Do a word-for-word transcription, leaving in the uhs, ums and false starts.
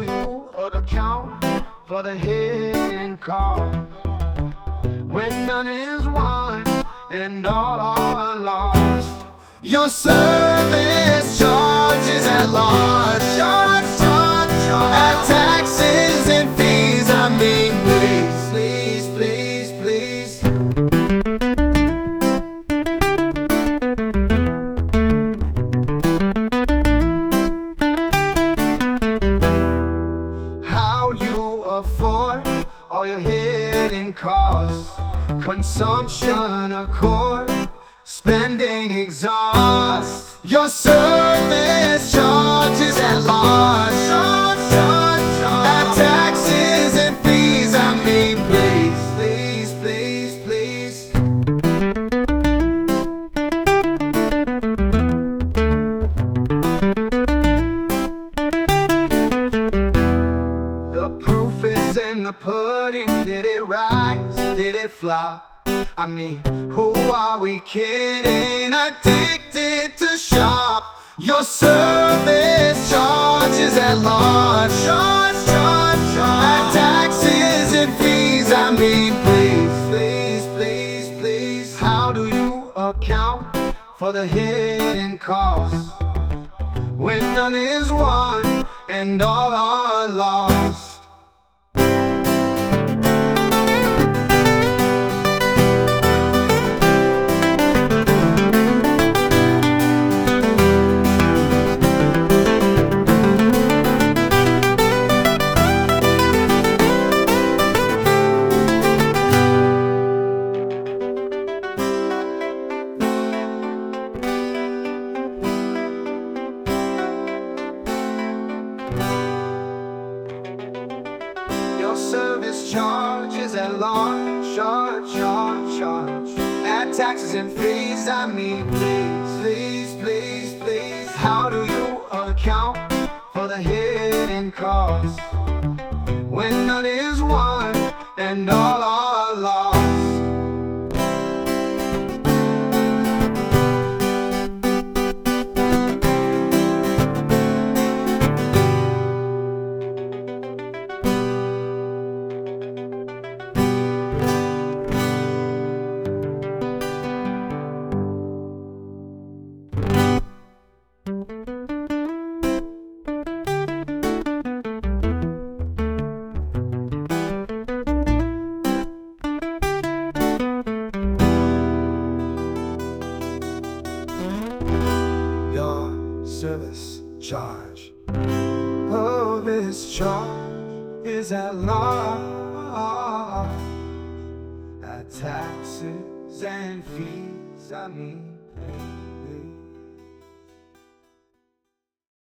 do you account for the hidden cost when none is won and all are lost? Your service charges at large, charge, charge, charge. At taxes and fees, I mean, please, please, please, please. How you afford all your hidden costs, consumption, accord, spending exhaust. Your service charges at large, charge, charge, charge. At taxes and fees, I mean, please, please, please, please. The proof is in the pudding. Did it rise? Did it flop? I mean, who are we kidding? Addicted to shop. Your service charges at large, charge, charge, charge. At taxes and fees, I mean, please, please, please, please. How do you account for the hidden costs when none is won and all are lost? Your service charges at large, charge, charge, charge. At taxes and fees, I mean, please, please, please, please. How do you account for the hidden costs when none is won and all are lost? Service charge, oh, this charge is at large. At taxes and fees, I mean,